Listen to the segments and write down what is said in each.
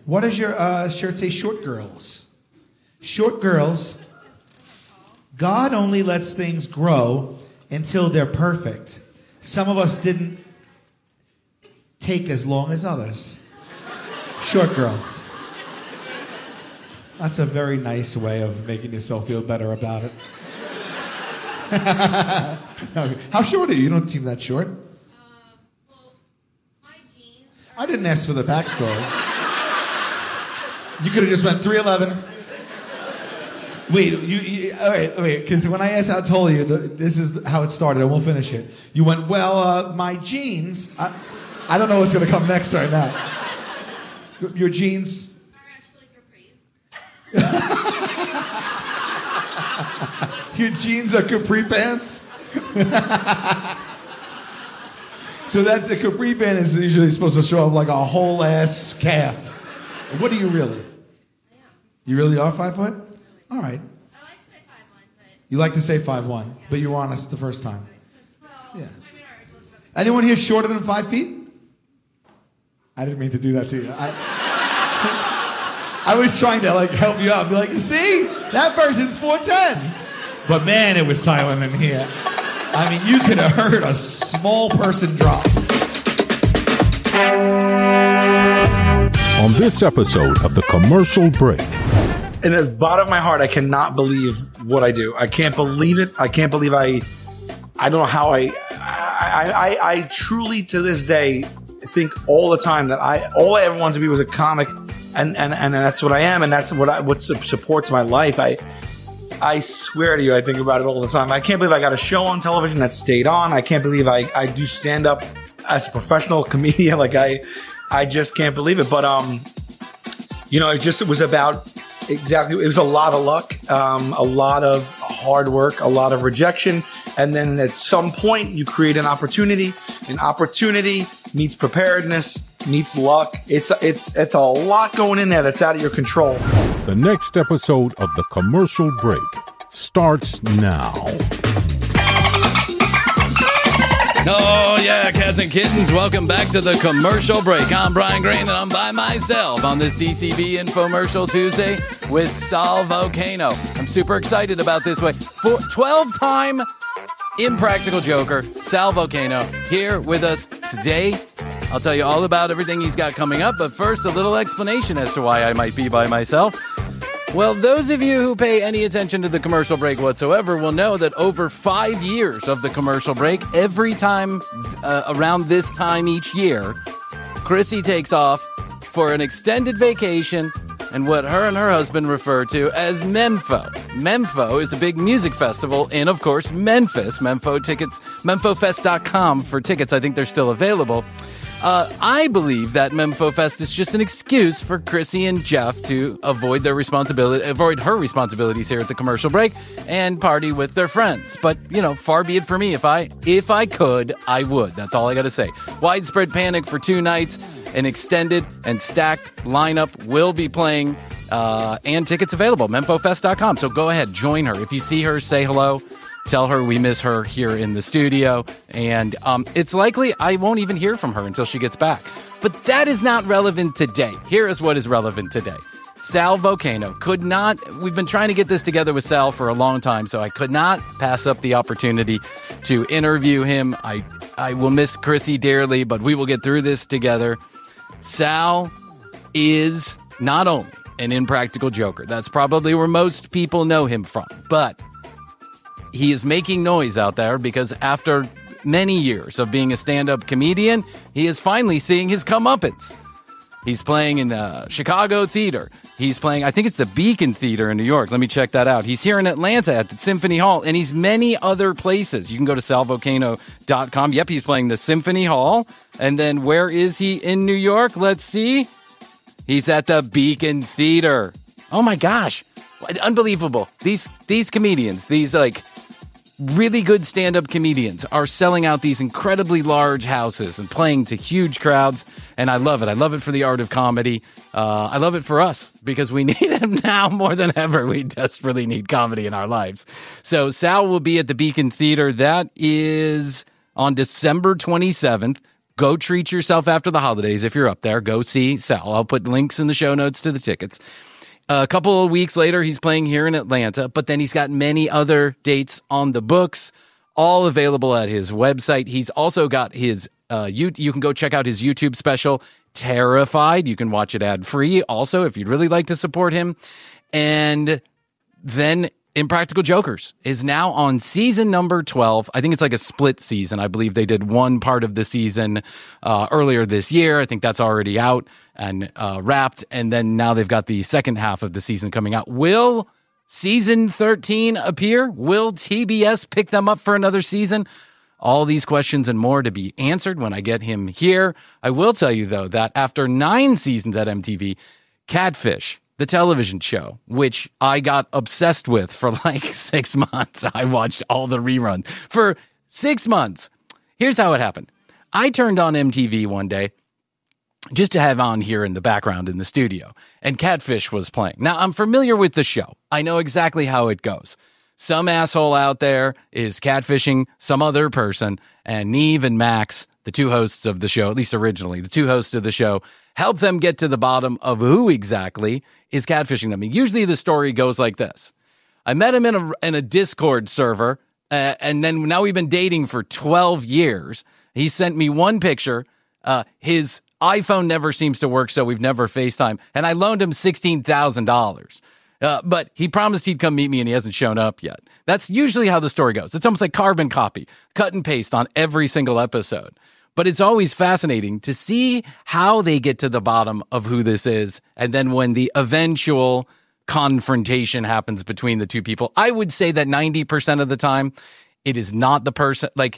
What does your shirt say? Short girls. Short girls. God only lets things grow until they're perfect. Some of us didn't take as long as others. Short girls. That's a very nice way of making yourself feel better about it. How short are you? You don't seem that short. Well, my jeans. I didn't ask for the backstory. You could have just went 3'11". Wait, all right, because when I asked how tall are you, this is how it started, and we'll finish it. You went, well, my jeans, I don't know what's going to come next right now. Your jeans? Are actually capris. Your jeans are capri pants? So that's a capri pant is usually supposed to show off like a whole ass calf. What are you really? I am. You really are 5 foot? All right. I like to say 5'1", but... You like to say 5'1", but you were honest the first time. Well, Yeah. I mean, I already told you about the... Anyone here shorter than 5 feet? I didn't mean to do that to you. I was trying to help you out. Be like, see? That person's 4'10". But man, it was silent in here. I mean, you could have heard a small person drop. On this episode of The Commercial Break. In the bottom of my heart, I cannot believe what I do. I can't believe it. I can't believe I don't know how I truly to this day think all the time that all I ever wanted to be was a comic, and that's what I am, and that's what supports my life. I swear to you, I think about it all the time. I can't believe I got a show on television that stayed on. I can't believe I do stand up as a professional comedian. I just can't believe it. But it was about exactly. It was a lot of luck, a lot of hard work, a lot of rejection, and then at some point you create an opportunity. An opportunity meets preparedness, meets luck. It's a lot going in there that's out of your control. The next episode of The Commercial Break starts now. Oh, yeah, cats and kittens. Welcome back to The Commercial Break. I'm Brian Green, and I'm by myself on this DCB Infomercial Tuesday with Sal Volcano. I'm super excited about this way. 12-time Impractical Joker, Sal Volcano, here with us today. I'll tell you all about everything he's got coming up, but first, a little explanation as to why I might be by myself. Well, those of you who pay any attention to The Commercial Break whatsoever will know that over 5 years of The Commercial Break, every time around this time each year, Chrissy takes off for an extended vacation and what her and her husband refer to as Mempho. Mempho is a big music festival in, of course, Memphis. Mempho tickets, memphofest.com for tickets. I think they're still available. I believe that Mempho Fest is just an excuse for Chrissy and Jeff to avoid her responsibilities here at The Commercial Break and party with their friends. But, far be it for me. If I could, I would. That's all I got to say. Widespread panic for 2 nights. An extended and stacked lineup will be playing, and tickets available. memphofest.com. So go ahead, join her. If you see her, say hello. Tell her we miss her here in the studio. And it's likely I won't even hear from her until she gets back. But that is not relevant today. Here is what is relevant today. Sal Volcano we've been trying to get this together with Sal for a long time, so I could not pass up the opportunity to interview him. I will miss Chrissy dearly, but we will get through this together. Sal is not only an impractical joker. That's probably where most people know him from. But he is making noise out there because after many years of being a stand-up comedian, he is finally seeing his comeuppance. He's playing in Chicago Theater. He's playing, I think it's the Beacon Theater in New York. Let me check that out. He's here in Atlanta at the Symphony Hall, and he's many other places. You can go to salvolcano.com. Yep, he's playing the Symphony Hall. And then where is he in New York? Let's see. He's at the Beacon Theater. Oh my gosh. Unbelievable. These comedians, these really good stand-up comedians are selling out these incredibly large houses and playing to huge crowds, and I love it. I love it for the art of comedy. I love it for us because we need it now more than ever. We desperately need comedy in our lives. So Sal will be at the Beacon Theater. That is on December 27th. Go treat yourself after the holidays. If you're up there, go see Sal. I'll put links in the show notes to the tickets. A couple of weeks later, he's playing here in Atlanta, but then he's got many other dates on the books, all available at his website. He's also got his, you can go check out his YouTube special, Terrified. You can watch it ad-free also if you'd really like to support him. And then Impractical Jokers is now on season number 12. I think it's like a split season. I believe they did one part of the season earlier this year. I think that's already out and wrapped. And then now they've got the second half of the season coming out. Will season 13 appear? Will TBS pick them up for another season? All these questions and more to be answered when I get him here. I will tell you, though, that after 9 seasons at MTV, Catfish, the television show, which I got obsessed with for like 6 months. I watched all the reruns for 6 months. Here's how it happened. I turned on MTV one day just to have on here in the background in the studio, and Catfish was playing. Now, I'm familiar with the show. I know exactly how it goes. Some asshole out there is catfishing some other person, and Neve and Max, the two hosts of the show, at least originally, the two hosts of the show, help them get to the bottom of who exactly is catfishing them. And usually the story goes like this. I met him in a Discord server, and then now we've been dating for 12 years. He sent me one picture. His iPhone never seems to work, so we've never FaceTime. And I loaned him $16,000. But he promised he'd come meet me, and he hasn't shown up yet. That's usually how the story goes. It's almost like carbon copy, cut and paste on every single episode. But it's always fascinating to see how they get to the bottom of who this is. And then when the eventual confrontation happens between the two people, I would say that 90% of the time, it is not the person. Like,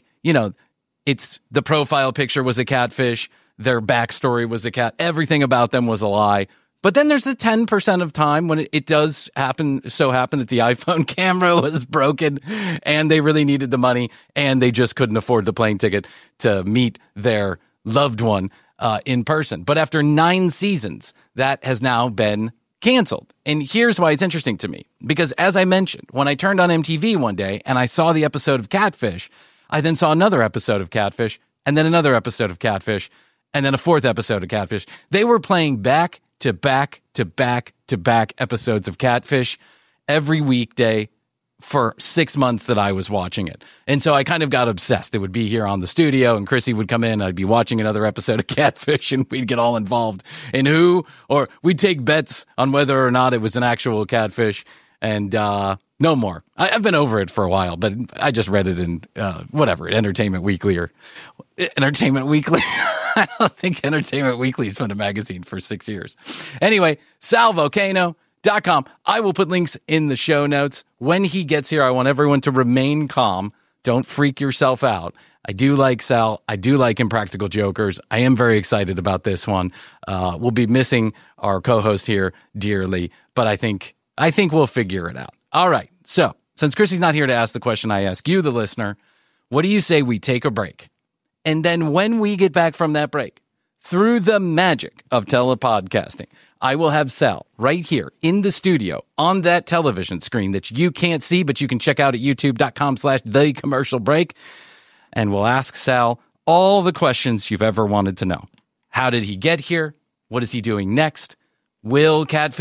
it's the profile picture was a catfish. Their backstory was a cat. Everything about them was a lie. But then there's the 10% of time when it does happen that the iPhone camera was broken and they really needed the money and they just couldn't afford the plane ticket to meet their loved one in person. But after 9 seasons, that has now been canceled. And here's why it's interesting to me. Because as I mentioned, when I turned on MTV one day and I saw the episode of Catfish, I then saw another episode of Catfish and then another episode of Catfish and then a 4th episode of Catfish. They were playing back to back to back to back episodes of Catfish every weekday for 6 months that I was watching it. And so I kind of got obsessed. It would be here on the studio and Chrissy would come in. I'd be watching another episode of Catfish and we'd get all involved in or we'd take bets on whether or not it was an actual catfish. And no more. I've been over it for a while, but I just read it in Entertainment Weekly or Entertainment Weekly. I don't think Entertainment Weekly's been a magazine for 6 years. Anyway, salvolcano.com. I will put links in the show notes. When he gets here, I want everyone to remain calm. Don't freak yourself out. I do like Sal. I do like Impractical Jokers. I am very excited about this one. We'll be missing our co-host here dearly, but I think we'll figure it out. All right. So since Chrissy's not here to ask the question, I ask you, the listener, what do you say we take a break? And then when we get back from that break, through the magic of telepodcasting, I will have Sal right here in the studio on that television screen that you can't see, but you can check out at youtube.com/thecommercialbreak. And we'll ask Sal all the questions you've ever wanted to know. How did he get here? What is he doing next? Will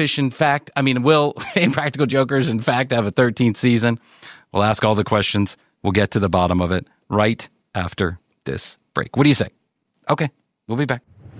Impractical Jokers, in fact, have a 13th season? We'll ask all the questions. We'll get to the bottom of it right after this break. What do you say? Okay, we'll be back.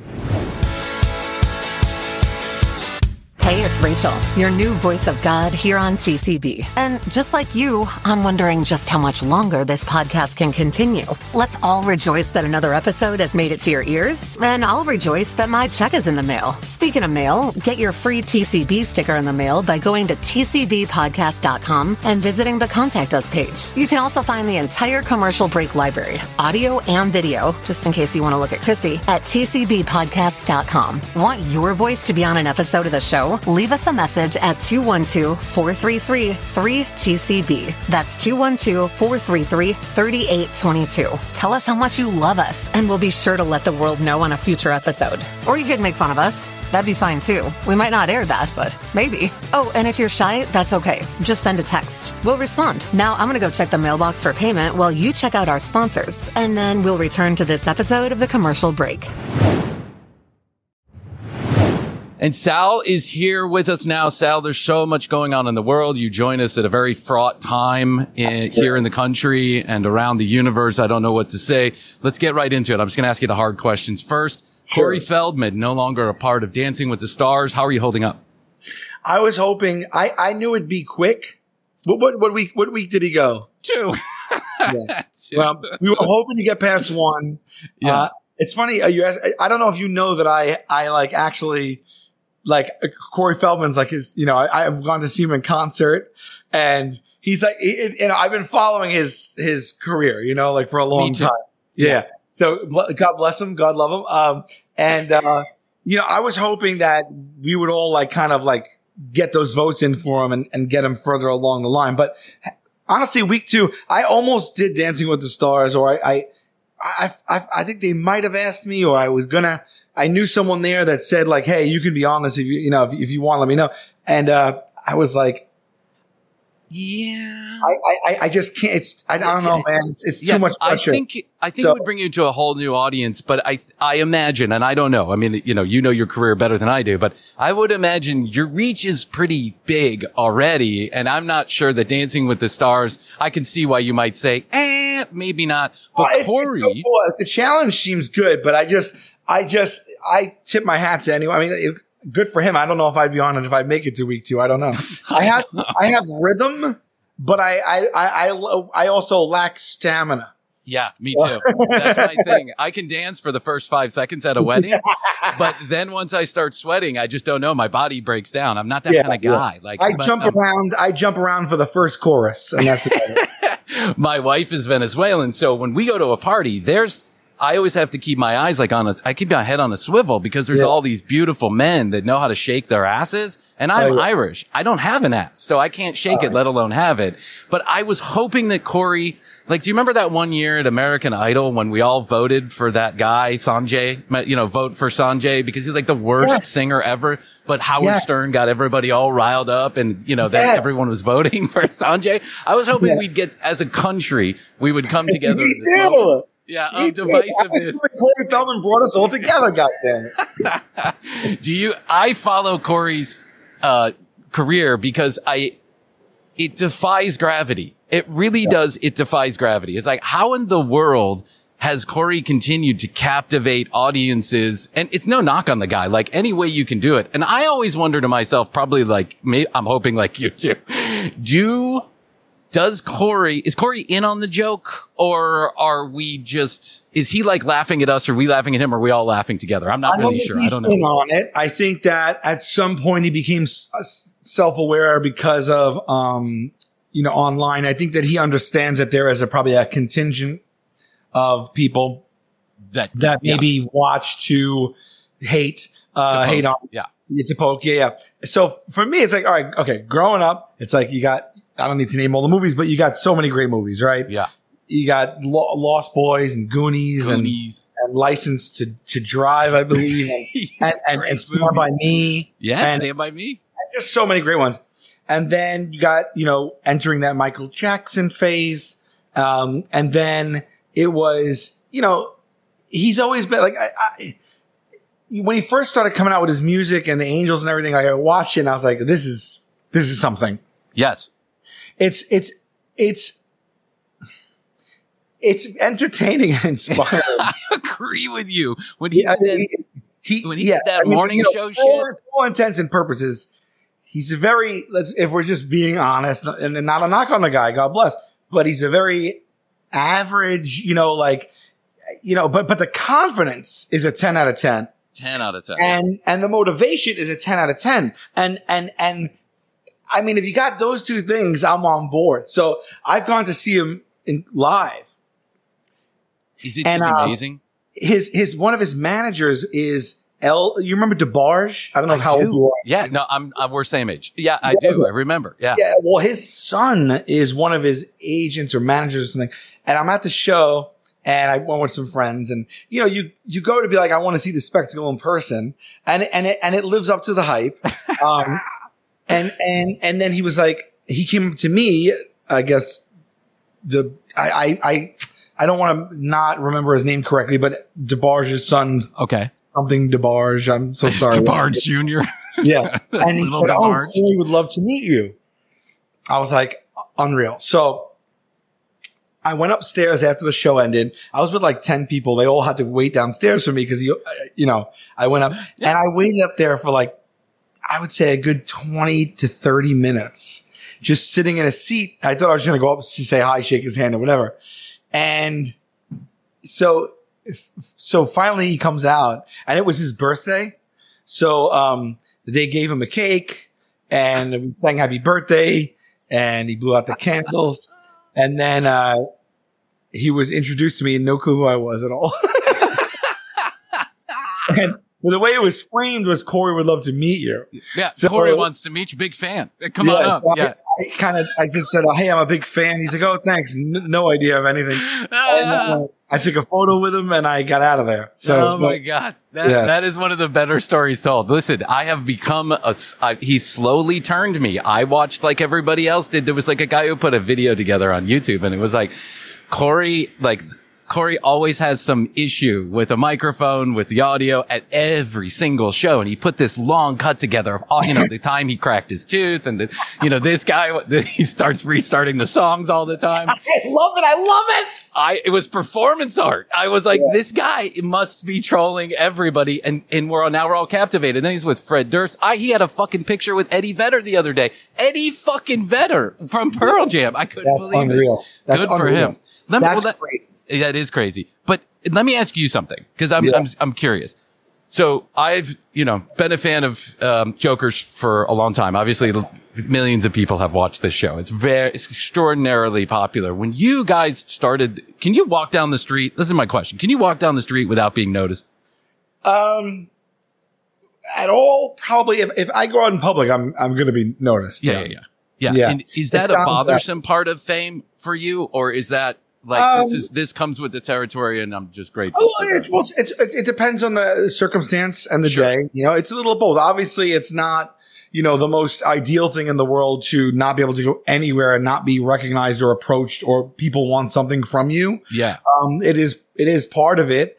Hey, it's Rachel, your new voice of God here on TCB. And just like you, I'm wondering just how much longer this podcast can continue. Let's all rejoice that another episode has made it to your ears, and I'll rejoice that my check is in the mail. Speaking of mail, get your free TCB sticker in the mail by going to tcbpodcast.com and visiting the Contact Us page. You can also find the entire Commercial Break library, audio and video, just in case you want to look at Chrissy, at tcbpodcast.com. Want your voice to be on an episode of the show? Leave us a message at 212-433-3TCB. That's 212-433-3822. Tell us how much you love us, and we'll be sure to let the world know on a future episode. Or you could make fun of us. that'd be fine too. We might not air that, but maybe. Oh, and if you're shy, that's okay. Just send a text. We'll respond. Now I'm gonna go check the mailbox for payment while you check out our sponsors, and then we'll return to this episode of The Commercial Break. And Sal is here with us now. Sal, there's so much going on in the world. You join us at a very fraught time here in the country and around the universe. I don't know what to say. Let's get right into it. I'm just going to ask you the hard questions first. Sure. Corey Feldman, no longer a part of Dancing with the Stars. How are you holding up? I was hoping, I knew it'd be quick. What week did he go? 2. Yeah. Well, we were hoping to get past 1. Yeah. It's funny. I don't know if you know that I like actually, like Corey Feldman's like his, I've gone to see him in concert, and he's like, I've been following his career, like for a long time. Yeah. So God bless him. God love him. I was hoping that we would all like kind of like get those votes in for him and get him further along the line. But honestly, week 2, I almost did Dancing with the Stars, or I think they might have asked me, or I knew someone there that said like, hey, you can be on this if you want, let me know. And, I was like, yeah, I just can't. I don't know, man. It's too much pressure. I think it would bring you to a whole new audience, but I imagine, and I don't know. I mean, you know your career better than I do, but I would imagine your reach is pretty big already. And I'm not sure that Dancing with the Stars, I can see why you might say, maybe not. But Corey, it's so cool. The challenge seems good, but I tip my hat to anyone. I mean, good for him. I don't know if I'd be on it if I make it to week 2. I don't know. I have rhythm, but I also lack stamina. Yeah, me too. That's my thing. I can dance for the first 5 seconds at a wedding, but then once I start sweating, I just don't know. My body breaks down. I'm not that kind of guy. Like I jump around for the first chorus, and that's it. My wife is Venezuelan, so when we go to a party, I always have to keep my eyes I keep my head on a swivel because there's all these beautiful men that know how to shake their asses. And I'm Irish. I don't have an ass, so I can't shake it, let alone have it. But I was hoping that Corey, do you remember that one year at American Idol when we all voted for that guy, Sanjay, vote for Sanjay because he's like the worst singer ever. But Howard Stern got everybody all riled up and, that everyone was voting for Sanjay. I was hoping we'd get, as a country, we would come together in this moment. Yeah, divisiveness. Corey Feldman brought us all together, goddammit. I follow Corey's career because it defies gravity. It really does. It defies gravity. It's like, how in the world has Corey continued to captivate audiences? And it's no knock on the guy, like any way you can do it. And I always wonder to myself, probably like me, I'm hoping like you too. Is Corey in on the joke, or is he like laughing at us? Or are we laughing at him? Or are we all laughing together? I'm not really sure. I don't know. In on it. I think that at some point he became self-aware because of, online. I think that he understands that there is probably a contingent of people that maybe watch to hate on. Yeah. To poke. Yeah. So for me, it's like, all right, okay. Growing up, it's like I don't need to name all the movies, but you got so many great movies, right? Yeah. You got Lost Boys and Goonies. And License to Drive, I believe, and Stand By Me. Yeah, Stand By Me. Just so many great ones. And then you got, entering that Michael Jackson phase. And then it was, he's always been like, when he first started coming out with his music and the Angels and everything, I watched it and I was like, this is something. Yes. It's entertaining and inspiring. I agree with you. When he did that morning show shit. For all intents and purposes, he's a very, if we're just being honest, and not a knock on the guy, God bless, but he's a very average, but the confidence is a 10 out of 10. 10 out of 10. And the motivation is a 10 out of 10. And I mean, if you got those two things, I'm on board. So I've gone to see him live. Is it just amazing? One of his managers is you remember DeBarge? I don't know how old you are. Yeah, no, we're same age. Yeah, I do. I remember. Yeah. Yeah. Well, his son is one of his agents or managers or something. And I'm at the show and I went with some friends, and you go to be like, I want to see the spectacle in person, and it lives up to the hype. And then he was like, he came up to me, I guess I don't want to not remember his name correctly, but DeBarge's son. Okay. Something DeBarge. I'm so sorry. DeBarge Jr. Yeah. And he Little said, DeBarge. Corey would love to meet you. I was like, unreal. So I went upstairs after the show ended. I was with like 10 people. They all had to wait downstairs for me because, I went up and I waited up there for like, I would say a good 20 to 30 minutes, just sitting in a seat. I thought I was going to go up to say hi, shake his hand or whatever. And so finally he comes out and it was his birthday. So, they gave him a cake and we sang happy birthday and he blew out the candles. And then, he was introduced to me and no clue who I was at all. And the way it was framed was Corey would love to meet you. Yeah. So, Corey wants to meet you. Big fan. Come on up. So Yeah. I just said, hey, I'm a big fan. He's like, oh, thanks. No idea of anything. And, I took a photo with him and I got out of there. So, oh my God. That is one of the better stories told. Listen, I have become he slowly turned me. I watched like everybody else did. There was like a guy who put a video together on YouTube and it was like, Corey always has some issue with a microphone, with the audio at every single show. And he put this long cut together of all, the time he cracked his tooth and this guy, he starts restarting the songs all the time. I love it. It was performance art. I was like, this guy must be trolling everybody. And we're all captivated. Then he's with Fred Durst. he had a fucking picture with Eddie Vedder the other day. Eddie fucking Vedder from Pearl Jam. I couldn't believe unreal. it. That's Good unreal. for him. That's crazy. That is crazy. But let me ask you something because I'm curious. So I've, been a fan of, Jokers for a long time. Obviously millions of people have watched this show. It's extraordinarily popular. When you guys started, can you walk down the street? This is my question. Can you walk down the street without being noticed? At all? Probably. If I go out in public, I'm going to be noticed. Yeah. And is that a bothersome part of fame for you? Or is that like, this comes with the territory and I'm just grateful? It depends on the circumstance and the day. It's a little both. Obviously it's not, the most ideal thing in the world to not be able to go anywhere and not be recognized or approached or people want something from you. Yeah. It is part of it.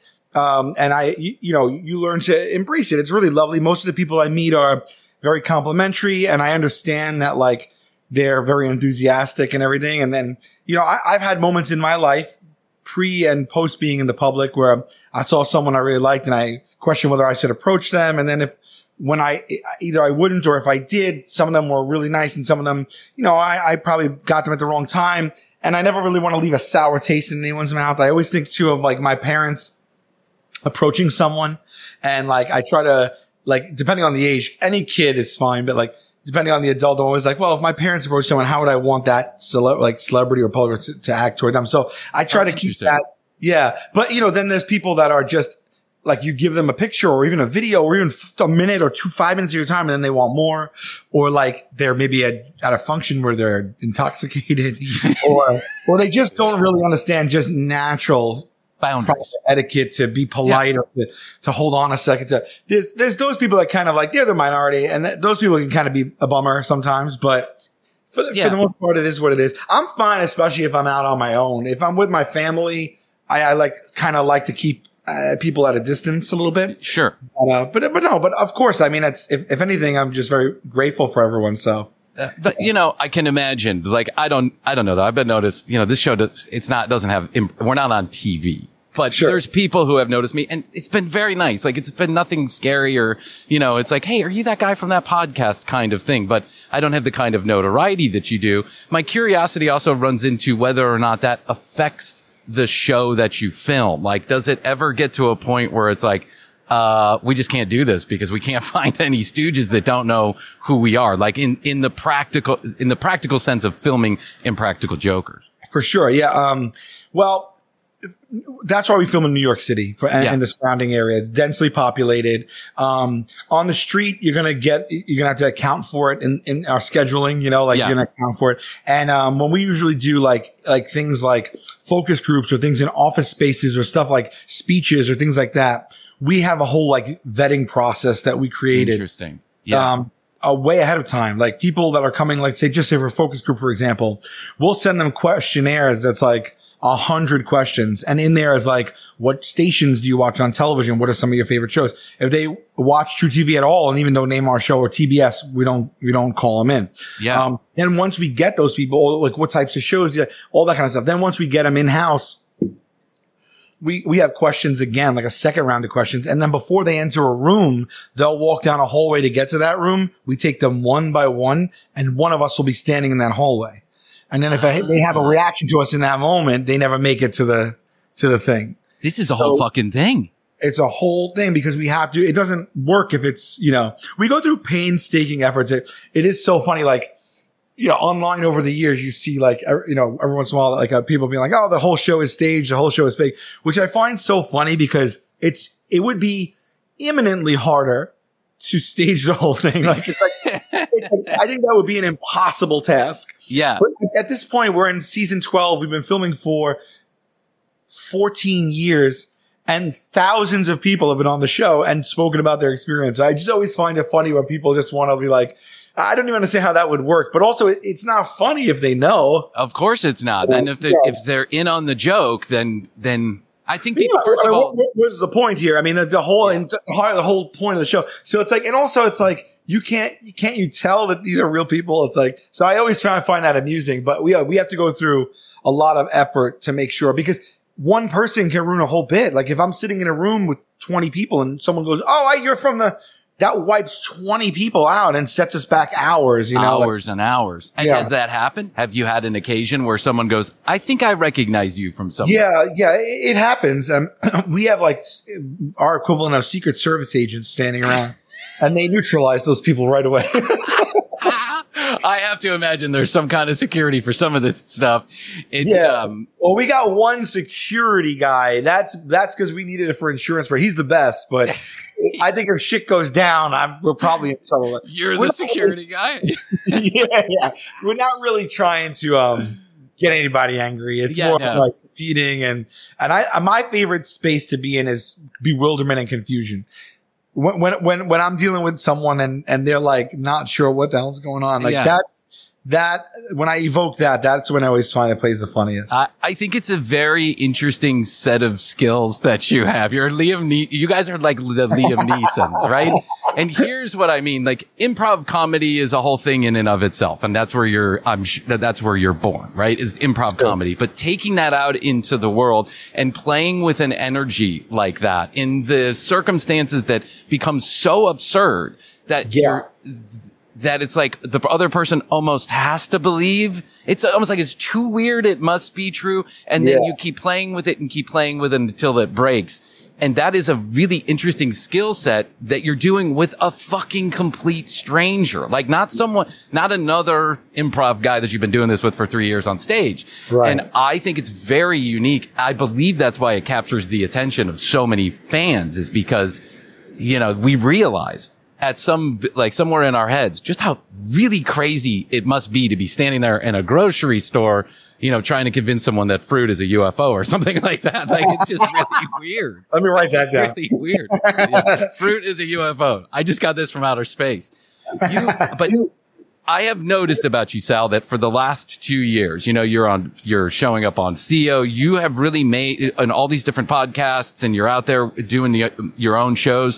And you learn to embrace it. It's really lovely. Most of the people I meet are very complimentary and I understand that like they're very enthusiastic and everything. And then, I've had moments in my life pre and post being in the public where I saw someone I really liked and I questioned whether I should approach them. And then when either I wouldn't or if I did, some of them were really nice and some of them, I probably got them at the wrong time. And I never really want to leave a sour taste in anyone's mouth. I always think too of like my parents approaching someone and like I try to like, depending on the age, any kid is fine, but like depending on the adult, I'm always like, well, if my parents approach someone, how would I want that celebrity or public to act toward them? So I try to keep that. Yeah. But then there's people that are just like you give them a picture or even a video or even a minute or 5 minutes of your time and then they want more, or like they're maybe at a function where they're intoxicated or they just don't really understand just natural boundaries, etiquette to be polite or to hold on a second. There's those people that kind of like, they're the minority and those people can kind of be a bummer sometimes, but for the most part, it is what it is. I'm fine, especially if I'm out on my own. If I'm with my family, I like to keep people at a distance a little bit. Sure. But of course, I mean, if anything, I'm just very grateful for everyone. So. But I can imagine. Like, I don't know though. I've been noticed. This show doesn't have. We're not on TV, but there's people who have noticed me, and it's been very nice. Like, it's been nothing scary or it's like, hey, are you that guy from that podcast kind of thing? But I don't have the kind of notoriety that you do. My curiosity also runs into whether or not that affects the show that you film. Like, does it ever get to a point where it's like, we just can't do this because we can't find any stooges that don't know who we are. Like in the practical sense of filming Impractical Jokers. For sure. Yeah. Well, that's why we film in New York City and the surrounding area. It's densely populated. On the street, you're going to have to account for it in our scheduling, you're going to account for it. And, when we usually do like things like focus groups or things in office spaces or stuff like speeches or things like that, we have a whole like vetting process that we created. Interesting. Yeah. Way ahead of time. Like people that are coming, like say for a focus group, for example, we'll send them questionnaires that's like 100 questions. And in there is like, what stations do you watch on television? What are some of your favorite shows? If they watch True TV at all and even don't name our show or TBS, we don't call them in. Yeah. Then once we get those people, like what types of shows, all that kind of stuff. Then once we get them in house, we have questions again, like a second round of questions. And then before they enter a room, they'll walk down a hallway to get to that room. We take them one by one and one of us will be standing in that hallway. And then if they have a reaction to us in that moment, they never make it to the thing. This is a whole fucking thing. It's a whole thing because we have to, it doesn't work if it's, we go through painstaking efforts. It is so funny. Like, online over the years, you see like, every once in a while, like people being like, oh, the whole show is staged. The whole show is fake, which I find so funny because it would be imminently harder to stage the whole thing. Like, I think that would be an impossible task. Yeah. But at this point, we're in season 12. We've been filming for 14 years and thousands of people have been on the show and spoken about their experience. I just always find it funny when people just want to be like, I don't even understand how that would work, but also it's not funny if they know. Of course it's not. And if they're in on the joke, then I think people, first of all, what's the point here? I mean, the whole point of the show. So it's like, and also it's like, can't you tell that these are real people? It's like, so I always find that amusing, but we have to go through a lot of effort to make sure, because one person can ruin a whole bit. Like if I'm sitting in a room with 20 people and someone goes, oh, you're from that wipes 20 people out and sets us back hours, Hours and hours. And has that happened? Have you had an occasion where someone goes, I think I recognize you from somewhere? Yeah, it happens. We have like our equivalent of Secret Service agents standing around and they neutralize those people right away. I have to imagine there's some kind of security for some of this stuff. Well, we got one security guy. That's because we needed it for insurance, but he's the best. But I think if shit goes down, we're probably in trouble. You're the security guy? Yeah. We're not really trying to get anybody angry. It's more like competing. And my favorite space to be in is bewilderment and confusion. When I'm dealing with someone and they're like not sure what the hell's going on, like that when I evoke that's when I always find it plays the funniest. I think it's a very interesting set of skills that you have. You guys are like the Liam Neesons, right? And here's what I mean. Like improv comedy is a whole thing in and of itself. And that's where that's where you're born, right? Is improv comedy. But taking that out into the world and playing with an energy like that in the circumstances that become so absurd that that it's like the other person almost has to believe. It's almost like it's too weird. It must be true. And then you keep playing with it and keep playing with it until it breaks. And that is a really interesting skill set that you're doing with a fucking complete stranger. Like not another improv guy that you've been doing this with for 3 years on stage. Right. And I think it's very unique. I believe that's why it captures the attention of so many fans, is because, we realize at somewhere in our heads just how really crazy it must be to be standing there in a grocery store, trying to convince someone that fruit is a UFO or something like that. Like it's just really weird. Let me write that down. Really weird. Fruit is a UFO. I just got this from outer space. But I have noticed about you, Sal, that for the last 2 years, you're showing up on Theo. You have really made on all these different podcasts and you're out there doing your own shows.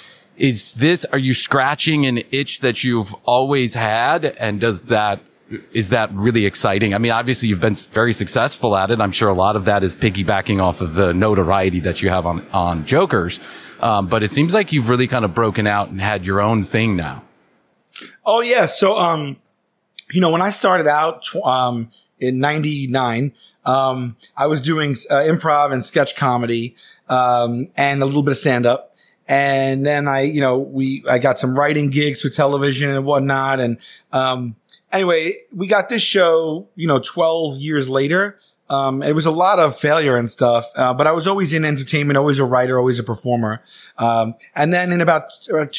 Are you scratching an itch that you've always had? And is that really exciting? I mean, obviously you've been very successful at it. I'm sure a lot of that is piggybacking off of the notoriety that you have on Jokers. But it seems like you've really kind of broken out and had your own thing now. Oh yeah. So, when I started out, in 99, I was doing, improv and sketch comedy, and a little bit of stand up. And then I got some writing gigs for television and whatnot. And, anyway, we got this show, 12 years later. It was a lot of failure and stuff, but I was always in entertainment, always a writer, always a performer. And then in about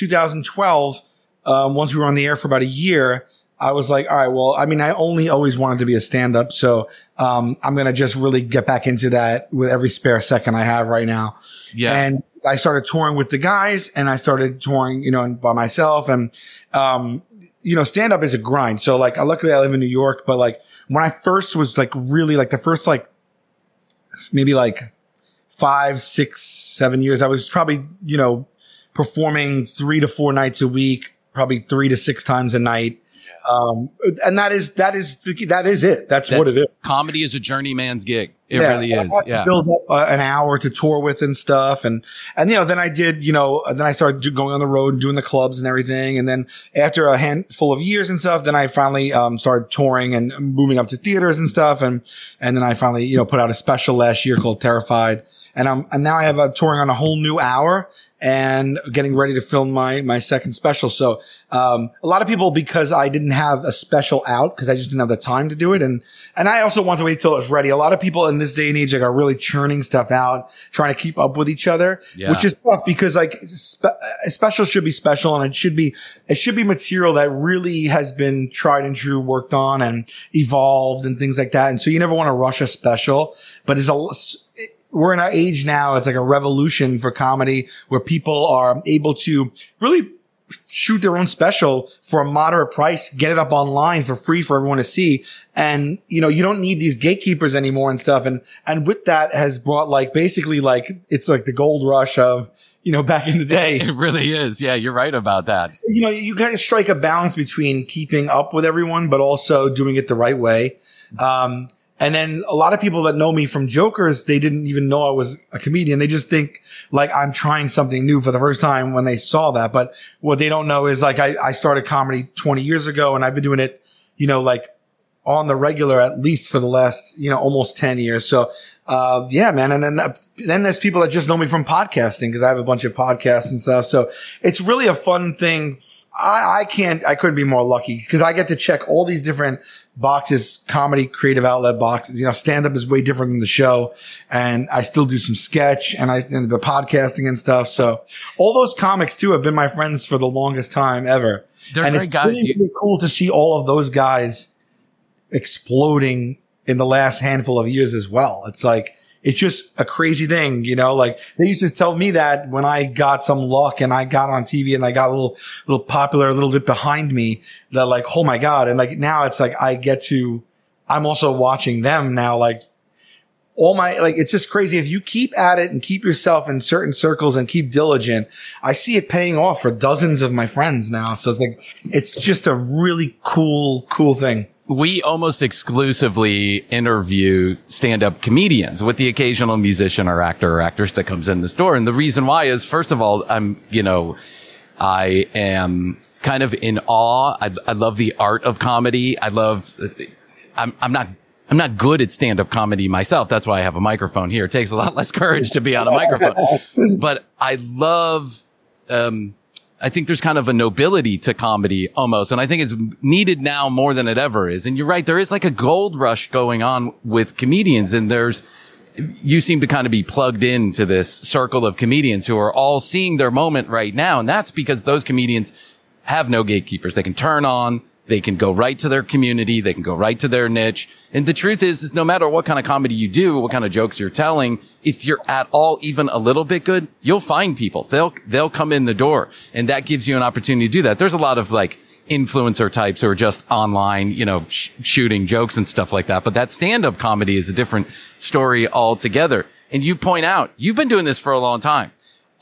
2012, once we were on the air for about a year, I was like, all right, well, I mean, I only always wanted to be a stand-up. So, I'm going to just really get back into that with every spare second I have right now. Yeah. And I started touring with the guys and I started touring, by myself. And, stand-up is a grind. So like, luckily I live in New York, but like when I first was like really like the first like maybe like 5, 6, 7 years, I was probably, performing 3 to 4 nights a week, probably 3 to 6 times a night. And that is it. That's what it is. Comedy is a journeyman's gig. It really is. I had to build up an hour to tour with and stuff. And then I did, then I started going on the road and doing the clubs and everything. And then after a handful of years and stuff, then I finally, started touring and moving up to theaters and stuff. And then I finally, put out a special last year called Terrified. And now I have a touring on a whole new hour and getting ready to film my second special. So, a lot of people, because I didn't have a special out, because I just didn't have the time to do it. And I also want to wait till it was ready. A lot of people in this day and age, like, are really churning stuff out, trying to keep up with each other, which is tough because like a special should be special and it should be material that really has been tried and true, worked on and evolved and things like that. And so you never want to rush a special, but we're in our age now. It's like a revolution for comedy where people are able to really shoot their own special for a moderate price, get it up online for free for everyone to see. And, you don't need these gatekeepers anymore and stuff. And with that has brought like, basically like, it's like the gold rush of, back in the day. It really is. Yeah, you're right about that. You got to strike a balance between keeping up with everyone, but also doing it the right way. And then a lot of people that know me from Jokers, they didn't even know I was a comedian. They just think like I'm trying something new for the first time when they saw that. But what they don't know is like I started comedy 20 years ago and I've been doing it, like on the regular at least for the last, almost 10 years. So, yeah, man. And then there's people that just know me from podcasting because I have a bunch of podcasts and stuff. So it's really a fun thing. I couldn't be more lucky because I get to check all these different boxes, comedy, creative outlet boxes. Stand up is way different than the show and I still do some sketch and the podcasting and stuff. So all those comics too have been my friends for the longest time ever. They're and great it's guys. really cool to see all of those guys exploding in the last handful of years as well. It's like, it's just a crazy thing, like they used to tell me that when I got some luck and I got on TV and I got a little popular, a little bit behind me, that like, oh my God. And like now it's like I'm also watching them now, like it's just crazy. If you keep at it and keep yourself in certain circles and keep diligent, I see it paying off for dozens of my friends now. So it's like, it's just a really cool thing. We almost exclusively interview stand-up comedians with the occasional musician or actor or actress that comes in the store. And the reason why is, first of all, I am kind of in awe. I love the art of comedy. I'm not good at stand-up comedy myself. That's why I have a microphone here. It takes a lot less courage to be on a microphone. But I love, I think there's kind of a nobility to comedy almost. And I think it's needed now more than it ever is. And you're right. There is like a gold rush going on with comedians. And you seem to kind of be plugged into this circle of comedians who are all seeing their moment right now. And that's because those comedians have no gatekeepers. They can turn on. They can go right to their community. They can go right to their niche. And the truth is no matter what kind of comedy you do, what kind of jokes you're telling, if you're at all even a little bit good, you'll find people. They'll come in the door. And that gives you an opportunity to do that. There's a lot of like influencer types who are just online, shooting jokes and stuff like that. But that stand-up comedy is a different story altogether. And you point out, you've been doing this for a long time.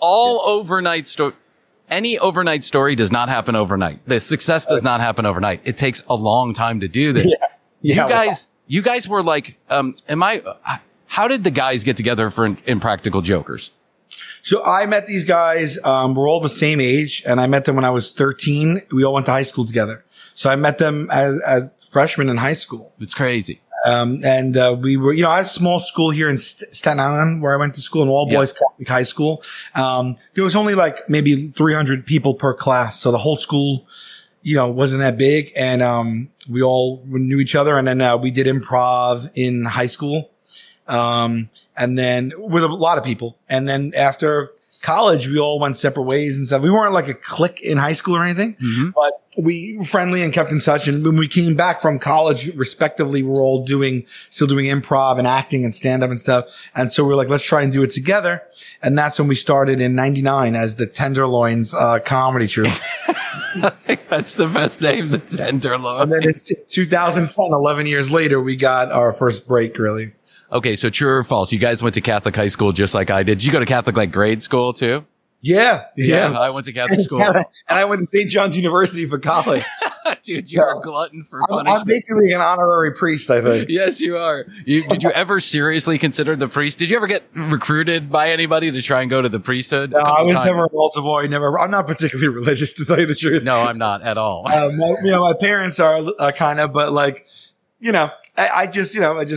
Any overnight story does not happen overnight. The success does not happen overnight. It takes a long time to do this. Yeah. You guys were like, how did the guys get together for Impractical Jokers? So I met these guys. We're all the same age and I met them when I was 13. We all went to high school together. So I met them as freshmen in high school. It's crazy. We were, I had a small school here in Staten Island where I went to school, an all boys Catholic high school. There was only like maybe 300 people per class. So the whole school, wasn't that big. And, we all knew each other. And then, we did improv in high school. And then with a lot of people. And then after college, we all went separate ways and stuff. We weren't like a clique in high school or anything, but we were friendly and kept in touch. And when we came back from college, respectively, we're all still doing improv and acting and stand up and stuff. And so we're like, let's try and do it together. And that's when we started in 99 as the Tenderloins, comedy troupe. I think that's the best name, the Tenderloin. And then it's 2010, 11 years later, we got our first break, really. Okay, so true or false? You guys went to Catholic high school just like I did. Did you go to Catholic like grade school too? Yeah. I went to Catholic school. And I went to St. John's University for college. Dude, you're a glutton for punishment. I'm basically an honorary priest, I think. Yes, you are. Did you ever seriously consider the priest? Did you ever get recruited by anybody to try and go to the priesthood? No, I was never an altar boy. I'm not particularly religious, to tell you the truth. No, I'm not at all. My parents are kind of, but like, I just,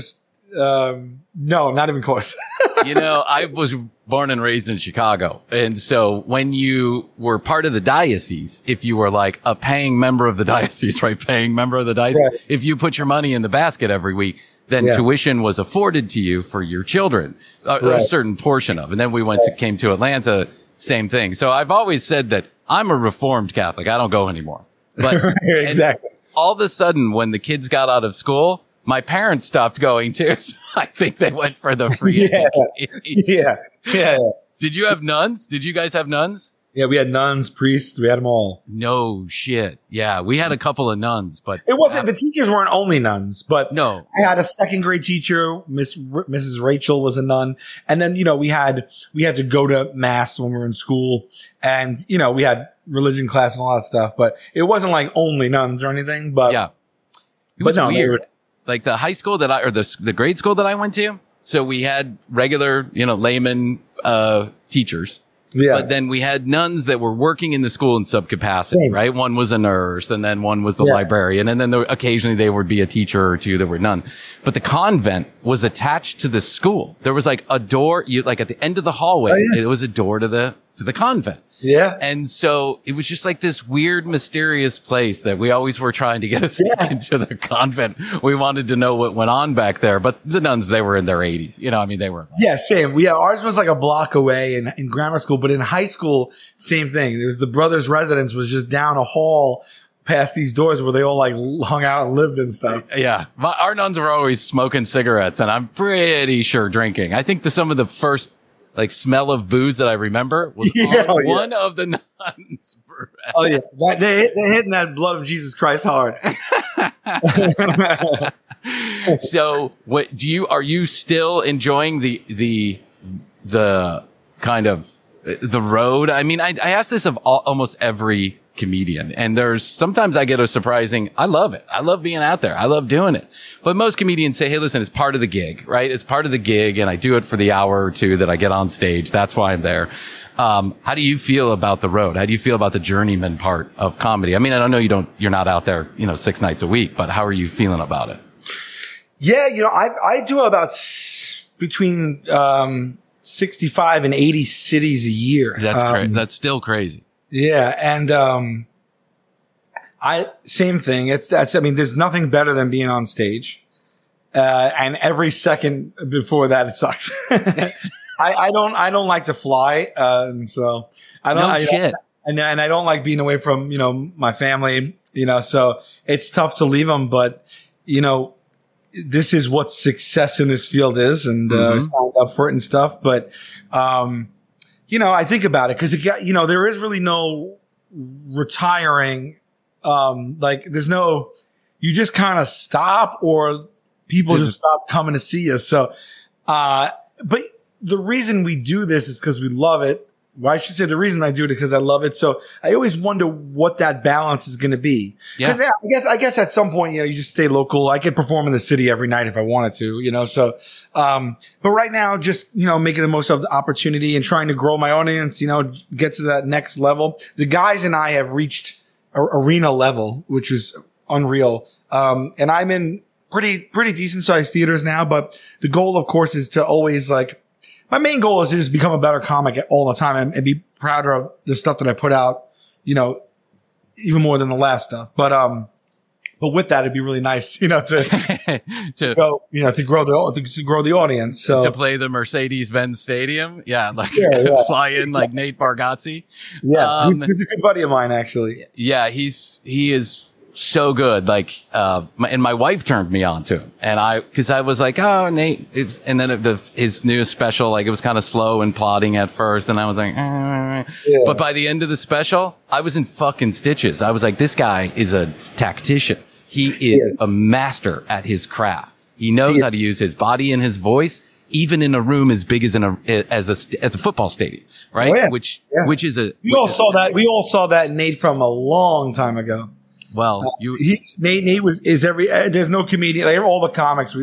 no, not even close. I was born and raised in Chicago. And so when you were part of the diocese, if you were like a paying member of the diocese, right? Right. If you put your money in the basket every week, then tuition was afforded to you for your children, a certain portion of. And then we came to Atlanta, same thing. So I've always said that I'm a Reformed Catholic. I don't go anymore. But exactly. All of a sudden, when the kids got out of school, my parents stopped going too, so I think they went for the free education. Yeah. Did you have nuns? Did you guys have nuns? Yeah, we had nuns, priests, we had them all. No shit. Yeah, we had a couple of nuns, but it wasn't. The teachers weren't only nuns, but no. I had a second grade teacher, Mrs. Rachel was a nun, and then we had to go to mass when we were in school, and we had religion class and all that stuff, but it wasn't like only nuns or anything. But yeah, it was weird. Like the high school the grade school that I went to. So we had regular, layman, teachers. Yeah. But then we had nuns that were working in the school in some capacity, right? One was a nurse and then one was the librarian. And then occasionally they would be a teacher or two that were nun. But the convent was attached to the school. There was like a door, like at the end of the hallway, it was a door to the convent. Yeah. And so it was just like this weird, mysterious place that we always were trying to get us into the convent. We wanted to know what went on back there. But the nuns, they were in their 80s. They were. Yeah, same. Ours was like a block away in grammar school. But in high school, same thing. There was the brothers' residence was just down a hall past these doors where they all like hung out and lived and stuff. Yeah. Our nuns were always smoking cigarettes and I'm pretty sure drinking. I think some of the first smell of booze that I remember was on one of the nuns' breath. Oh yeah, they're hitting that blood of Jesus Christ hard. So, are you still enjoying the kind of the road? I mean, I ask this of almost every comedian, and sometimes I get a surprising, I love it. I love being out there. I love doing it. But most comedians say, hey, listen, it's part of the gig, right? It's part of the gig and I do it for the hour or two that I get on stage. That's why I'm there. How do you feel about the road? How do you feel about the journeyman part of comedy? I mean, I know you're not out there, 6 nights a week, but how are you feeling about it? Yeah. I do about between, 65 and 80 cities a year. That's That's still crazy. Yeah. And, same thing. There's nothing better than being on stage. And every second before that, it sucks. I don't like to fly. So I don't, shit. And I don't like being away from, my family, so it's tough to leave them, but, this is what success in this field is. And, signed up for it and stuff. But, I think about it because there is really no retiring. There's no, you just kind of stop or people just stop coming to see us. So, but the reason we do this is because we love it. Well, I should say the reason I do it is because I love it. So I always wonder what that balance is going to be. Yeah. I guess at some point, you just stay local. I could perform in the city every night if I wanted to, so, but right now, just, making the most of the opportunity and trying to grow my audience, get to that next level. The guys and I have reached arena level, which is unreal. And I'm in pretty decent sized theaters now, but the goal, of course, is to always my main goal is to just become a better comic all the time and be prouder of the stuff that I put out, even more than the last stuff. But But with that, it'd be really nice, to to go, to grow the audience. So to play the Mercedes-Benz Stadium. Yeah. Like fly in like Nate Bargatze. Yeah. He's a good buddy of mine, actually. Yeah. He is so good. Like, and my wife turned me on to him, and cause I was like, oh, Nate, and then his new special, like it was kind of slow and plodding at first. And I was like, but by the end of the special, I was in fucking stitches. I was like, this guy is a tactician. He is a master at his craft. He knows how to use his body and his voice, even in a room as big as a football stadium, right? Oh, yeah. Which is we all saw that Nate from a long time ago. Well, Nate there's no comedian, like all the comics,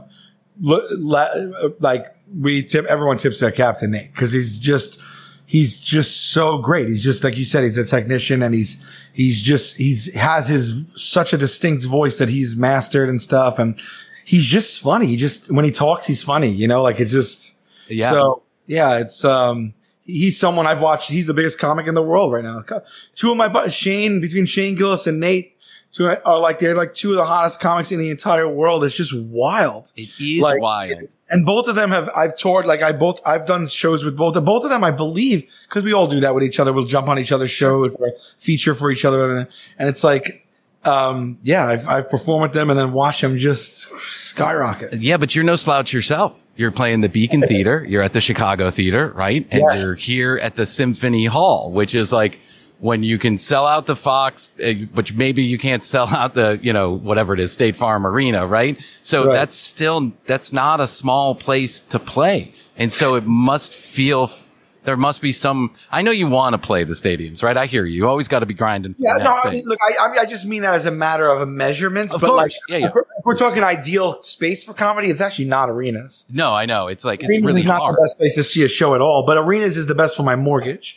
everyone tips their cap to Nate because he's just so great. He's just, like you said, he's a technician, and he has such a distinct voice that he's mastered and stuff. And he's just funny. When he talks, he's funny, So it's, he's someone I've watched. He's the biggest comic in the world right now. Two of my buddies, between Shane Gillis and Nate, they're like two of the hottest comics in the entire world. It's just wild. It is wild. And both of them I've toured, I've done shows with both of them, I believe, because we all do that with each other. We'll jump on each other's shows or feature for each other. And it's like, I've performed with them and then watched them just skyrocket. Yeah, but you're no slouch yourself. You're playing the Beacon Theater. You're at the Chicago Theater, right? And you're here at the Symphony Hall, which is like when you can sell out the Fox, but maybe you can't sell out the, whatever it is, State Farm Arena, right? So that's not a small place to play. And so it must feel, there must be some, I know you want to play the stadiums, right? I hear you. You always got to be grinding. I just mean that as a matter of a measurement. Of course. If we're talking ideal space for comedy, it's actually not arenas. No, I know. It's like, arenas it's really is not hard. the best place to see a show at all, but arenas is the best for my mortgage.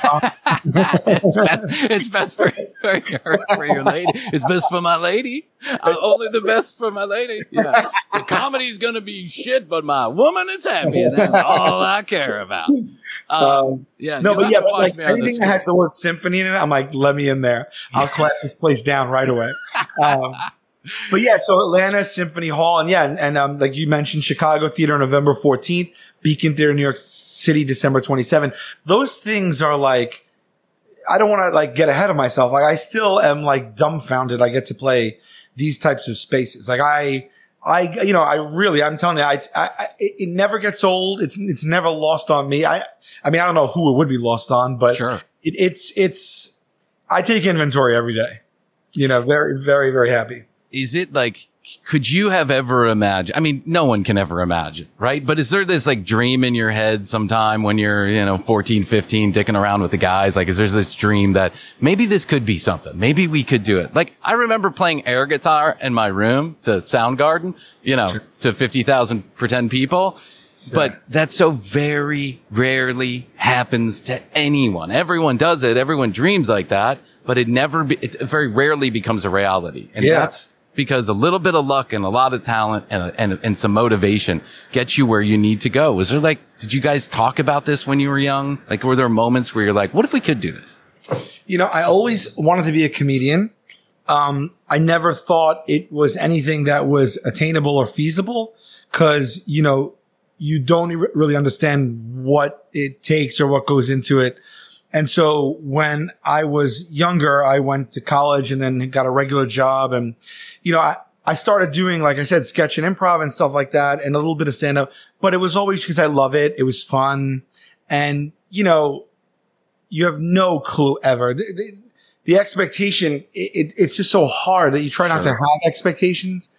It's best for your lady. It's best for my lady. Only the best for my lady. Yeah. The comedy's going to be shit, but my woman is happy. And that's all I care about. But anything that has the word symphony in it, I'm like, let me in there. I'll class this place down right away. So Atlanta Symphony Hall, and like you mentioned, Chicago Theater November 14th, Beacon Theater New York City December 27th. Those things are like, I don't want to like get ahead of myself. Like I still am like dumbfounded. I get to play these types of spaces. Like I'm telling you, it never gets old. It's never lost on me. I don't know who it would be lost on, but sure. I take inventory every day. Very, very, very happy. Is it like, could you have ever imagined? I mean, no one can ever imagine, right? But is there this like dream in your head sometime when you're, 14, 15, dicking around with the guys? Like, is there this dream that maybe this could be something? Maybe we could do it. Like, I remember playing air guitar in my room to Soundgarden, to 50,000 pretend people. Sure. But that so very rarely happens to anyone. Everyone does it. Everyone dreams like that, but it very rarely becomes a reality. And that's because a little bit of luck and a lot of talent and some motivation gets you where you need to go. Was there did you guys talk about this when you were young? Like, were there moments where you're like, what if we could do this? I always wanted to be a comedian. I never thought it was anything that was attainable or feasible because, you don't really understand what it takes or what goes into it. And so when I was younger, I went to college and then got a regular job. And, I started doing, like I said, sketch and improv and stuff like that and a little bit of stand up, but it was always because I love it. It was fun. And, you have no clue ever. The expectation, it's just so hard that you try not to have expectations.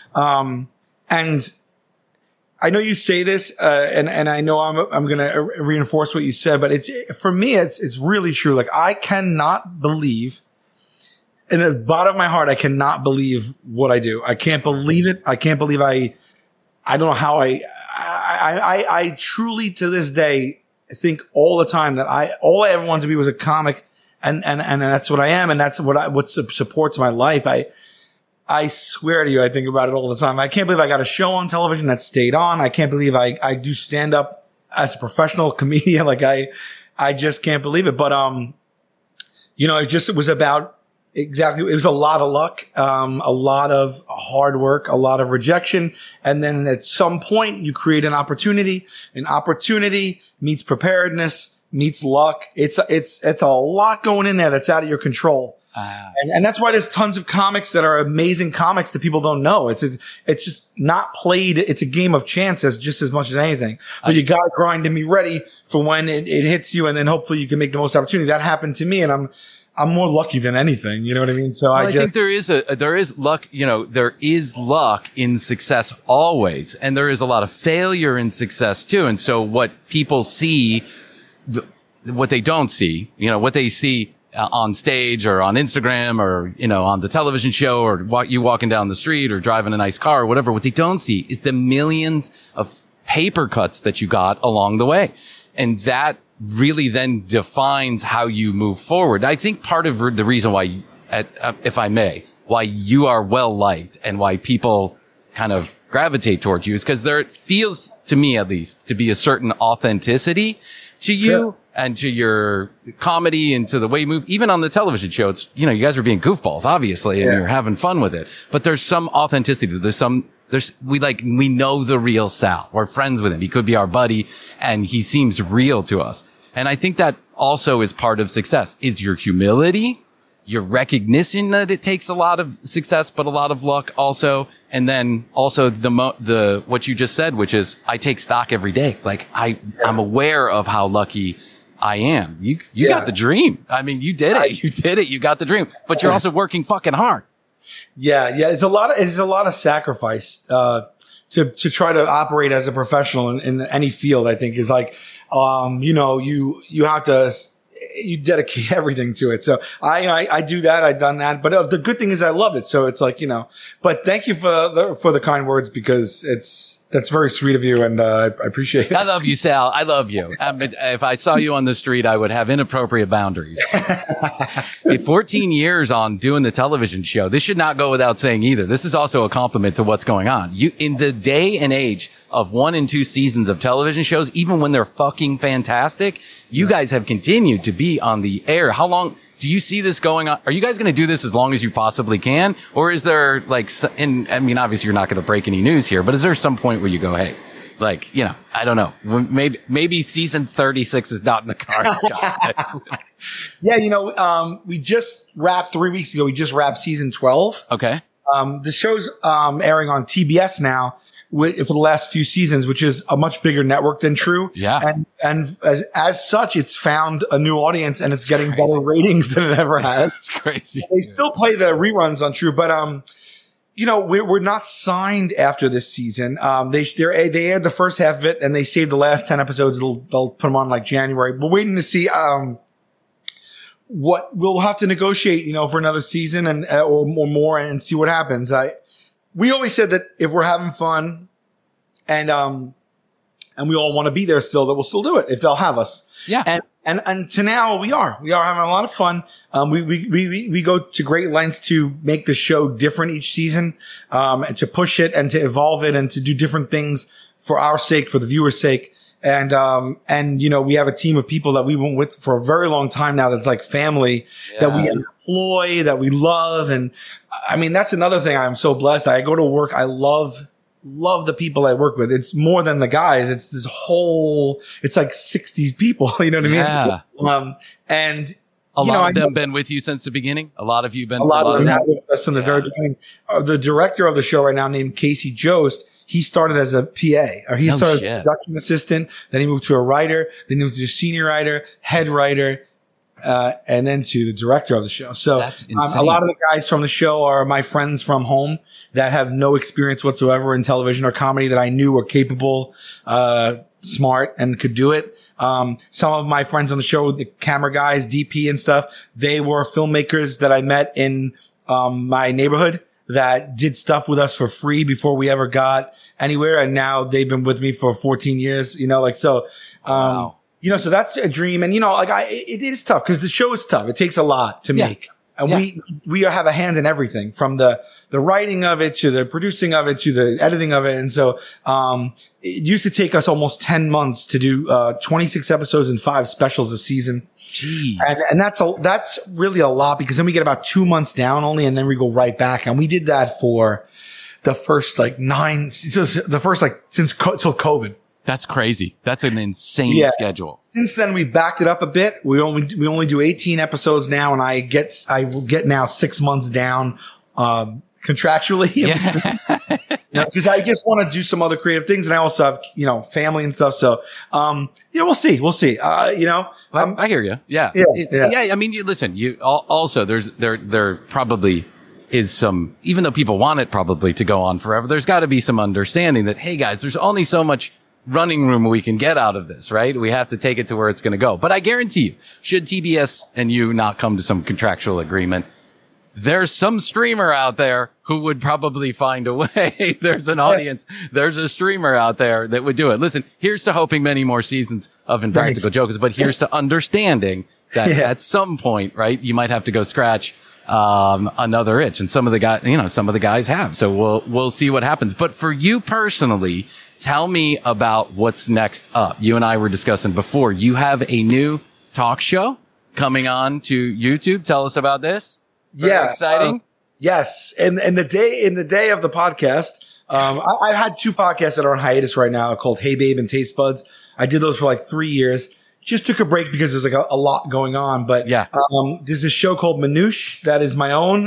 And I know you say this, and I know I'm going to reinforce what you said, but for me, it's really true. Like I cannot believe, in the bottom of my heart, I cannot believe what I do. I can't believe it. I can't believe I don't know how I truly to this day think all the time that all I ever wanted to be was a comic, and that's what I am, and that's what supports my life. I swear to you, I think about it all the time. I can't believe I got a show on television that stayed on. I can't believe I do stand up as a professional comedian. Like I just can't believe it. But, it was about Exactly. It was a lot of luck, a lot of hard work, a lot of rejection. And then at some point you create an opportunity. An opportunity meets preparedness, meets luck. It's a lot going in there that's out of your control. And that's why there's tons of comics that are amazing comics that people don't know. It's just not played. It's a game of chance just as much as anything. But you got to grind and be ready for when it hits you. And then hopefully you can make the most opportunity. That happened to me, and I'm more lucky than anything. You know what I mean? So well, I think there is luck, there is luck in success always. And there is a lot of failure in success too. And so what people see, what they don't see, what they see on stage or on Instagram or, on the television show or you walking down the street or driving a nice car or whatever, what they don't see is the millions of paper cuts that you got along the way. And that really then defines how you move forward. I think part of the reason why, if I may, why you are well liked and why people kind of gravitate towards you is because there feels, to me at least, to be a certain authenticity to you. Sure. And to your comedy and to the way you move, even on the television show, it's, you guys are being goofballs, obviously, and you're having fun with it. But there's some authenticity. We know the real Sal. We're friends with him. He could be our buddy, and he seems real to us. And I think that also is part of success, is your humility, your recognition that it takes a lot of success, but a lot of luck also. And then also the what you just said, which is I take stock every day. Like I'm aware of how lucky I am. You got the dream. I mean, you did it. You did it. You got the dream, but you're also working fucking hard. Yeah. It's a lot of sacrifice, to try to operate as a professional in any field. I think is like, you have to, you dedicate everything to it. So I do that. I've done that, but the good thing is I love it. So it's like, but thank you for the kind words, because that's very sweet of you. And, I appreciate it. I love you, Sal. I love you. If I saw you on the street, I would have inappropriate boundaries. 14 years on doing the television show. This should not go without saying either. This is also a compliment to what's going on. In the day and age of 1 and 2 seasons of television shows, even when they're fucking fantastic, you guys have continued to be on the air. How long do you see this going on? Are you guys going to do this as long as you possibly can? Or is there obviously you're not going to break any news here, but is there some point where you go, hey, I don't know. Maybe season 36 is not in the cards. Yeah. We just wrapped 3 weeks ago. We just wrapped season 12. Okay. The show's, airing on TBS now for the last few seasons, which is a much bigger network than True. Yeah. And as such, it's found a new audience and it's getting better ratings than it ever has. It's crazy. They still play the reruns on True, but, we're not signed after this season. They aired the first half of it and they saved the last 10 episodes. They'll put them on like January. We're waiting to see, what we'll have to negotiate, for another season and, or more and see what happens. We always said that if we're having fun and we all want to be there still, that we'll still do it if they'll have us. Yeah. And to now we are having a lot of fun. We go to great lengths to make the show different each season, and to push it and to evolve it and to do different things for our sake, for the viewer's sake. And we have a team of people that we went with for a very long time now. That's like family that we employ, that we love. And I mean, that's another thing. I'm so blessed. I go to work. I love the people I work with. It's more than the guys. It's this whole, it's like 60 people. You know what I mean? And a lot of them been with you since the beginning. A lot of you been. A lot of them have been with us from the very beginning. The director of the show right now, named Casey Jost, he started as a PA, or he started as a production assistant. Then he moved to a writer. Then he moved to a senior writer, head writer, and then to the director of the show. So that's insane. A lot of the guys from the show are my friends from home that have no experience whatsoever in television or comedy that I knew were capable, smart, and could do it. Some of my friends on the show, the camera guys, DP and stuff, they were filmmakers that I met in my neighborhood that did stuff with us for free before we ever got anywhere. And now they've been with me for 14 years, so, wow. So that's a dream. And, it is tough because the show is tough. It takes a lot to make. And Yeah. we have a hand in everything, from the writing of it to the producing of it to the editing of it. And so, it used to take us almost 10 months to do, 26 episodes and 5 specials a season. Jeez. And that's really a lot, because then we get about 2 months down only, and then we go right back. And we did that for the first till COVID. That's crazy. That's an insane schedule. Since then, we backed it up a bit. We only do 18 episodes now, and I will get now 6 months down, contractually. Yeah. Because I just want to do some other creative things, and I also have, family and stuff. So, we'll see. I hear you. Yeah. I mean, listen, also there probably is some, even though people want it probably to go on forever, there's got to be some understanding that, hey guys, there's only so much running room we can get out of this, right? We have to take it to where it's going to go. But I guarantee you, should TBS and you not come to some contractual agreement, there's some streamer out there who would probably find a way. There's an audience. There's a streamer out there that would do it. Listen, here's to hoping many more seasons of Impractical Jokers, but here's to understanding that at some point, right, you might have to go scratch another itch. And some of the guys have. So we'll see what happens. But for you personally, tell me about what's next up. You and I were discussing before. You have a new talk show coming on to YouTube. Tell us about this. Very exciting. Yes. And the day of the podcast, I've had 2 podcasts that are on hiatus right now called Hey Babe and Taste Buds. I did those for like 3 years. Just took a break because there's like a lot going on. But there's a show called Manouche that is my own.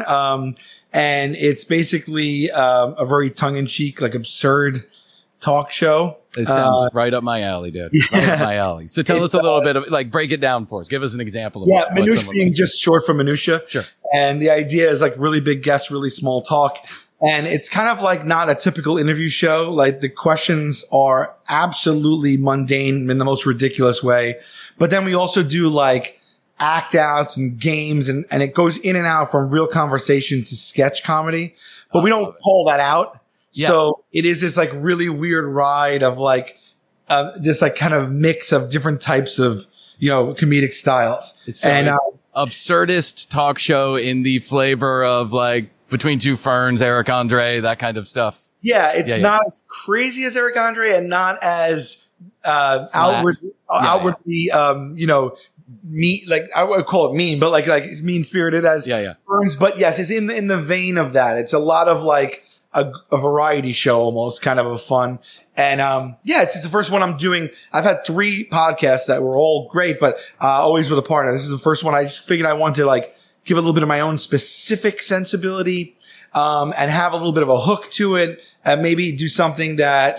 And it's basically a very tongue-in-cheek, like absurd talk show. It sounds right up my alley, dude. Right up my alley. So tell us a little bit of, like, break it down for us. Give us an example of what Manouche being just short for minutia. Sure. And the idea is like really big guests, really small talk. And it's kind of like not a typical interview show. Like the questions are absolutely mundane in the most ridiculous way. But then we also do like act outs and games, and it goes in and out from real conversation to sketch comedy. But we don't call that out. Yeah. So it is this like really weird ride of like, this like kind of mix of different types of, comedic styles. It's absurdist talk show in the flavor of like Between Two Ferns, Eric Andre, that kind of stuff. Yeah. It's not as crazy as Eric Andre and not as, outwardly, mean, like I would call it mean, but like it's mean spirited as Ferns. But yes, it's in the vein of that. It's a lot of like, a variety show, almost kind of a fun. And, it's the first one I'm doing. I've had 3 podcasts that were all great, but, always with a partner. This is the first one. I just figured I wanted to like give a little bit of my own specific sensibility, and have a little bit of a hook to it, and maybe do something that,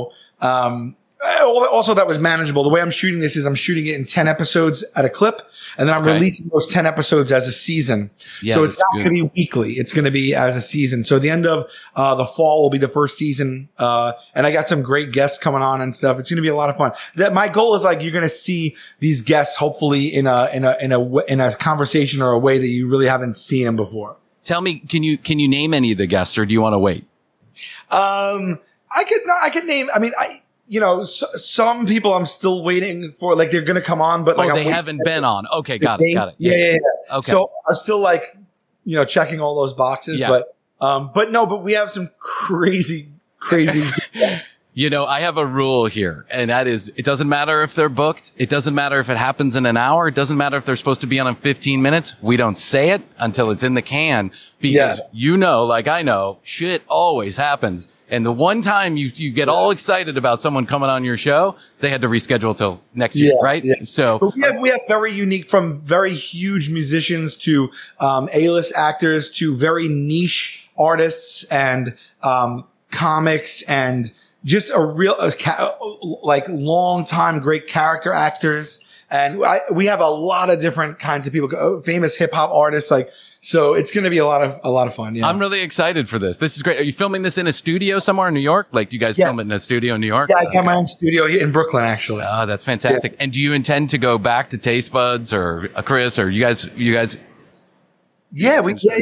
also that was manageable. The way I'm shooting this is I'm shooting it in 10 episodes at a clip, and then I'm releasing those 10 episodes as a season. Yeah, so it's not going to be weekly. It's going to be as a season. So at the end of the fall will be the first season. And I got some great guests coming on and stuff. It's going to be a lot of fun. That my goal is like, you're going to see these guests hopefully in a conversation or a way that you really haven't seen them before. Tell me, can you name any of the guests, or do you want to wait? I could name, some people I'm still waiting for, like they're going to come on, but like they haven't been on. Okay. Got it. Yeah. Okay. So I'm still like, checking all those boxes, but we have some crazy guests. I have a rule here, and that is, it doesn't matter if they're booked. It doesn't matter if it happens in an hour. It doesn't matter if they're supposed to be on in 15 minutes. We don't say it until it's in the can, because like I know, shit always happens. And the one time you get all excited about someone coming on your show, they had to reschedule till next year, right? Yeah. So but we have very unique, from very huge musicians to A-list actors to very niche artists and comics, and just a real like long time great character actors. And we have a lot of different kinds of people, famous hip hop artists, like. So it's going to be a lot of fun. Yeah. I'm really excited for this. This is great. Are you filming this in a studio somewhere in New York? Like, do you guys film it in a studio in New York? Yeah, I got my own studio here in Brooklyn, actually. Oh, that's fantastic. Yeah. And do you intend to go back to Taste Buds or Chris, or you guys? Yeah,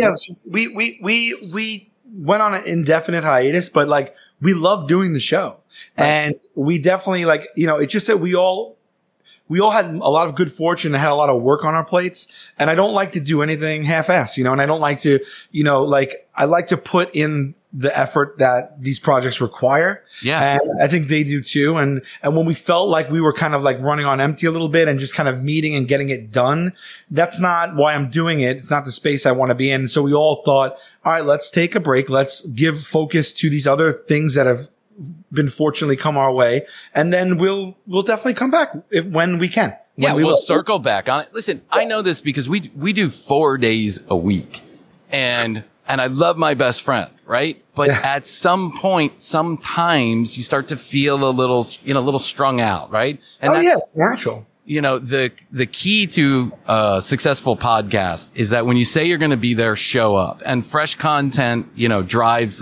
we went on an indefinite hiatus, but like we love doing the show, and we definitely like, it's just that we we all had a lot of good fortune and had a lot of work on our plates. And I don't like to do anything half-assed, and I don't like to, I like to put in the effort that these projects require. Yeah. And I think they do too. And when we felt like we were kind of like running on empty a little bit and just kind of meeting and getting it done, that's not why I'm doing it. It's not the space I want to be in. So we all thought, all right, let's take a break. Let's give focus to these other things that have been fortunately come our way. And then we'll definitely come back when we can. Yeah, we'll circle back on it. Listen, I know this because we do 4 days a week, and I love my best friend, right? But at some point, sometimes you start to feel a little strung out, right? And it's natural. The key to a successful podcast is that when you say you're going to be there, show up. And fresh content, drives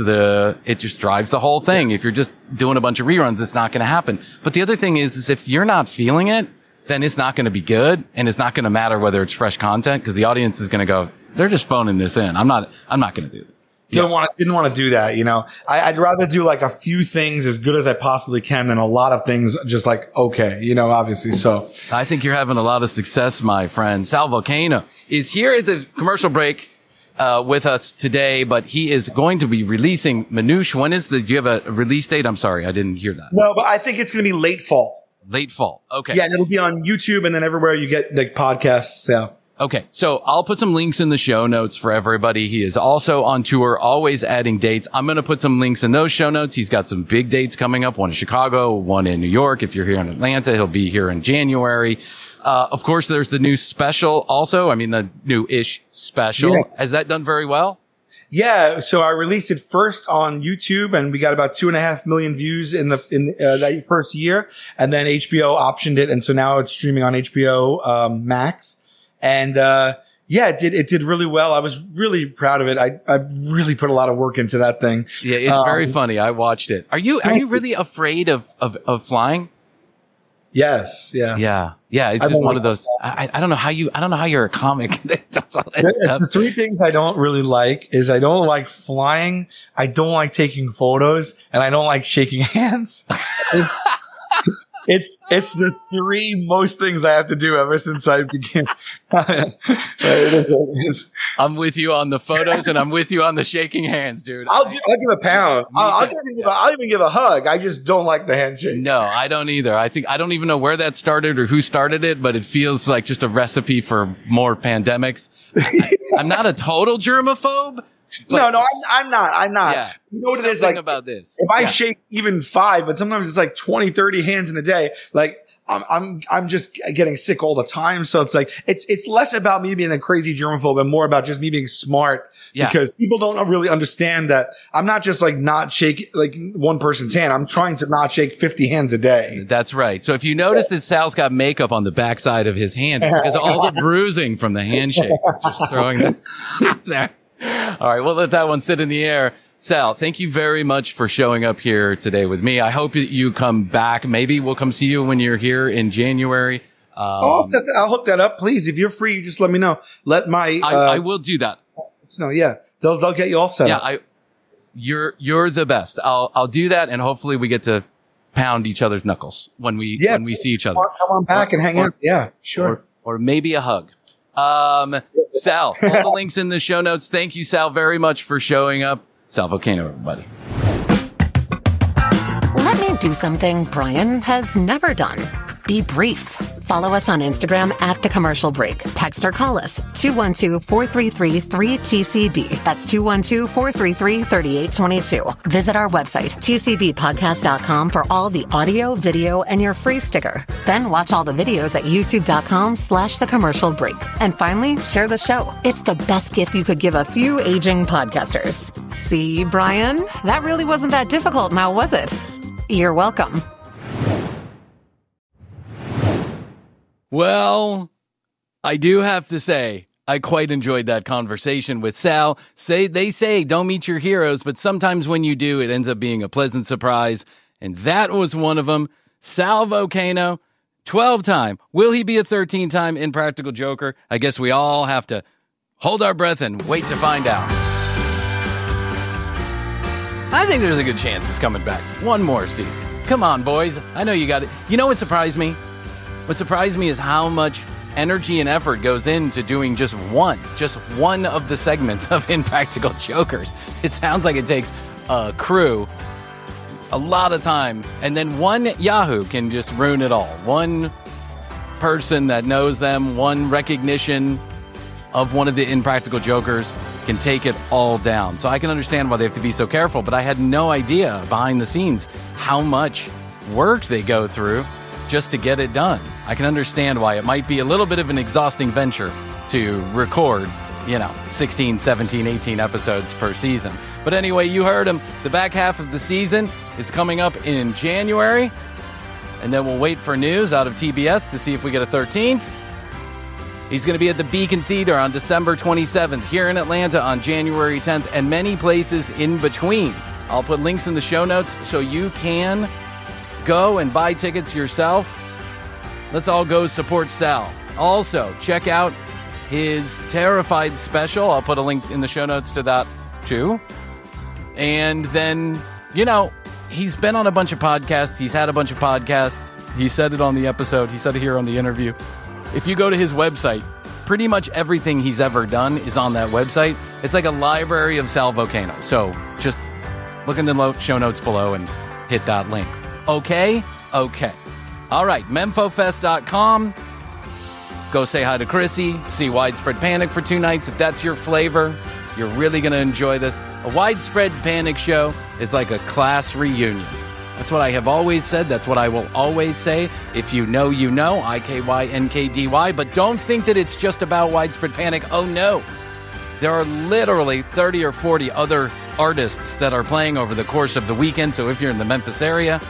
the whole thing. If you're just doing a bunch of reruns, it's not going to happen. But the other thing is if you're not feeling it, then it's not going to be good, and it's not going to matter whether it's fresh content, because the audience is going to go, they're just phoning this in. I'm not going to do this. Didn't want to do that. I'd rather do like a few things as good as I possibly can than a lot of things just like, okay, obviously. So I think you're having a lot of success, my friend. Sal Vulcano is here at the commercial break with us today, but he is going to be releasing Manouche. Do you have a release date? I'm sorry, I didn't hear that. No, but I think it's going to be late fall. Late fall. Okay. Yeah, and it'll be on YouTube and then everywhere you get like podcasts. Yeah. Okay. So I'll put some links in the show notes for everybody. He is also on tour, always adding dates. I'm going to put some links in those show notes. He's got some big dates coming up, one in Chicago, one in New York. If you're here in Atlanta, he'll be here in January. Of course, there's the new special also. the new-ish special. Yeah. Has that done very well? Yeah, so I released it first on YouTube, and we got about 2.5 million views in that first year, and then HBO optioned it, and so now it's streaming on HBO Max, and it did really well. I was really proud of it. I really put a lot of work into that thing. Yeah, it's very funny. I watched it. Are you really afraid of flying? Yes. Yeah. It's just one of those. I don't know how you're a comic. That's all that stuff. The three things I don't really like is I don't like flying, I don't like taking photos, and I don't like shaking hands. It's the three most things I have to do ever since I began. It is. I'm with you on the photos, and I'm with you on the shaking hands, dude. I'll give a pound. I'll even give a hug. I just don't like the handshake. No, I don't either. I don't even know where that started or who started it, but it feels like just a recipe for more pandemics. I'm not a total germaphobe. No, I'm not. Yeah. You know what it is like about this? If I shake even 5, but sometimes it's like 20, 30 hands in a day, like I'm just getting sick all the time. So it's like, it's less about me being a crazy germaphobe and more about just me being smart, because people don't really understand that I'm not just like not shaking like one person's hand. I'm trying to not shake 50 hands a day. That's right. So if you notice that Sal's got makeup on the backside of his hand, it's because of all the bruising from the handshake. Just throwing that out there. All right, we'll let that one sit in the air. Sal, thank you very much for showing up here today with me. I hope that you come back. Maybe we'll come see you when you're here in January. I'll hook that up, please. If you're free, you just let me know. I will do that. No, yeah, they'll get you all set up. You're the best. I'll do that, and hopefully we get to pound each other's knuckles when we see each other. Come on back and hang out. Yeah, sure. Or maybe a hug. Sal, all the links in the show notes. Thank you, Sal, very much for showing up. Sal Vulcano, everybody. Let me do something Brian has never done. Be brief. Follow us on Instagram at The Commercial Break. Text or call us 212-433-3TCB. That's 212-433-3822. Visit our website, tcbpodcast.com, for all the audio, video, and your free sticker. Then watch all the videos at youtube.com/The Commercial Break. And finally, share the show. It's the best gift you could give a few aging podcasters. See, Brian? That really wasn't that difficult now, was it? You're welcome. Well, I do have to say, I quite enjoyed that conversation with Sal. They say don't meet your heroes, but sometimes when you do, it ends up being a pleasant surprise. And that was one of them. Sal Vulcano, 12-time. Will he be a 13-time Impractical Joker? I guess we all have to hold our breath and wait to find out. I think there's a good chance it's coming back. One more season. Come on, boys. I know you got it. You know what surprised me? What surprised me is how much energy and effort goes into doing just one of the segments of Impractical Jokers. It sounds like it takes a crew a lot of time, and then one Yahoo can just ruin it all. One person that knows them, one recognition of one of the Impractical Jokers can take it all down. So I can understand why they have to be so careful, but I had no idea behind the scenes how much work they go through just to get it done. I can understand why it might be a little bit of an exhausting venture to record, 16, 17, 18 episodes per season. But anyway, you heard him. The back half of the season is coming up in January, and then we'll wait for news out of TBS to see if we get a 13th. He's going to be at the Beacon Theater on December 27th, here in Atlanta on January 10th, and many places in between. I'll put links in the show notes so you can go and buy tickets yourself. Let's all go support Sal. Also, check out his Terrified special. I'll put a link in the show notes to that too. And then, he's been on a bunch of podcasts. He's had a bunch of podcasts. He said it on the episode. He said it here on the interview. If you go to his website, pretty much everything he's ever done is on that website. It's like a library of Sal Vocano. So just look in the show notes below and hit that link. Okay? Okay. All right, memphofest.com. Go say hi to Chrissy. See Widespread Panic for 2 nights. If that's your flavor, you're really going to enjoy this. A Widespread Panic show is like a class reunion. That's what I have always said. That's what I will always say. If you know, you know. IKYNKDY. But don't think that it's just about Widespread Panic. Oh, no. There are literally 30 or 40 other artists that are playing over the course of the weekend. So if you're in the Memphis area,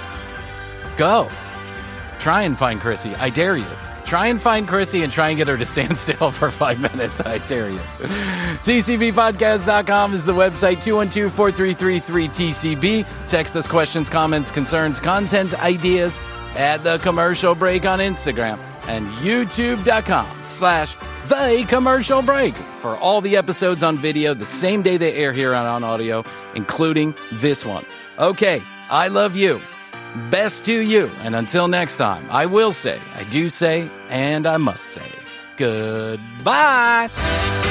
go. Try and find Chrissy. I dare you. Try and find Chrissy and try and get her to stand still for 5 minutes. I dare you. TCBpodcast.com is the website. 212-4333-TCB. Text us questions, comments, concerns, content ideas at The Commercial Break on Instagram and youtube.com/The Commercial Break for all the episodes on video the same day they air here on audio, including this one. Okay, I love you. Best to you. And until next time, I will say, I do say, and I must say, goodbye.